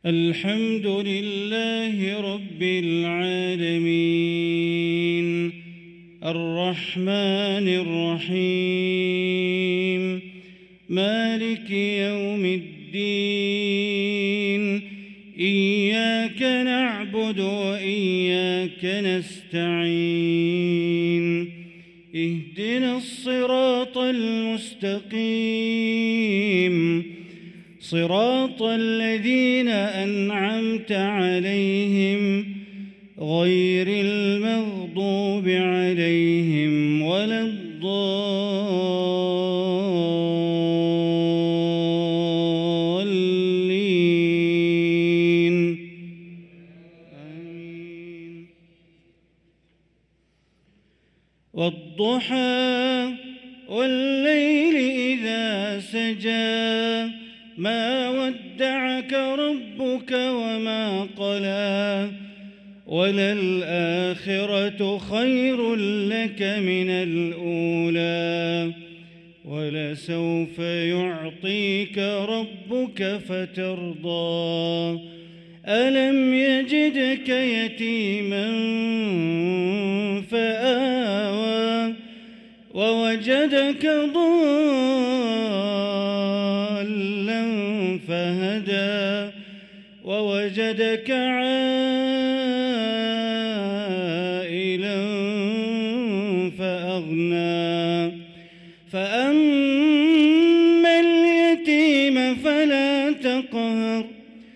الحمد لله رب العالمين الرحمن الرحيم مالك يوم الدين إياك نعبد وإياك نستعين اهدنا الصراط المستقيم صراط الذين أنعمت عليهم غير المغضوب عليهم ولا الضالين آمين. والضحى والليل إذا سجى ما ودعك ربك وما قلى وللآخرة خير لك من الأولى ولسوف يعطيك ربك فترضى ألم يجدك يتيما فآوى ووجدك ضالا فهدى ووجدك عائلا فأغنى فأما اليتيم فلا تقهر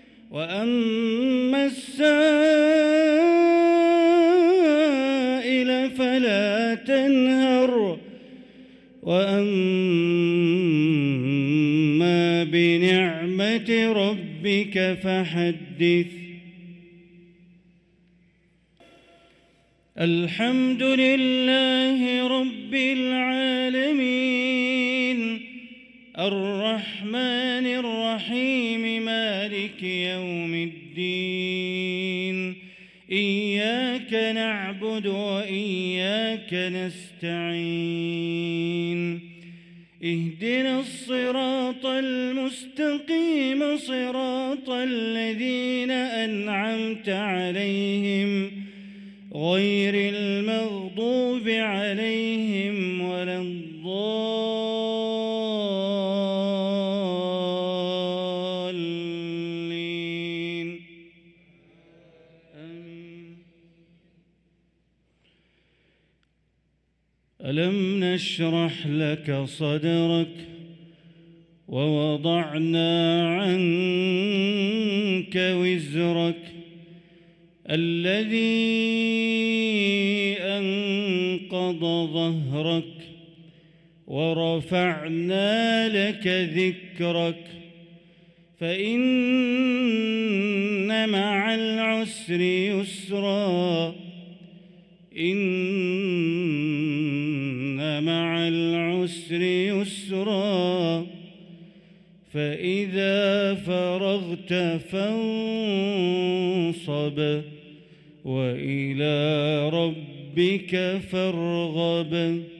وأما السائل فلا تنهر وأما بنعمة ربك فحدث. الحمد لله رب العالمين الرحمن الرحيم مالك يوم الدين إياك نعبد وإياك نستعين اهدنا الصراط المستقيم صراط الذين أنعمت عليهم غير المغضوب عليهم ولا الضالين آمين. ألم نشرح لك صدرك ووضعنا عنك وزرك الذي أنقض ظهرك ورفعنا لك ذكرك فإن مع العسر يسرا إن مع العسر يسرا فإذا فرغت فانصب وإلى ربك فارغب.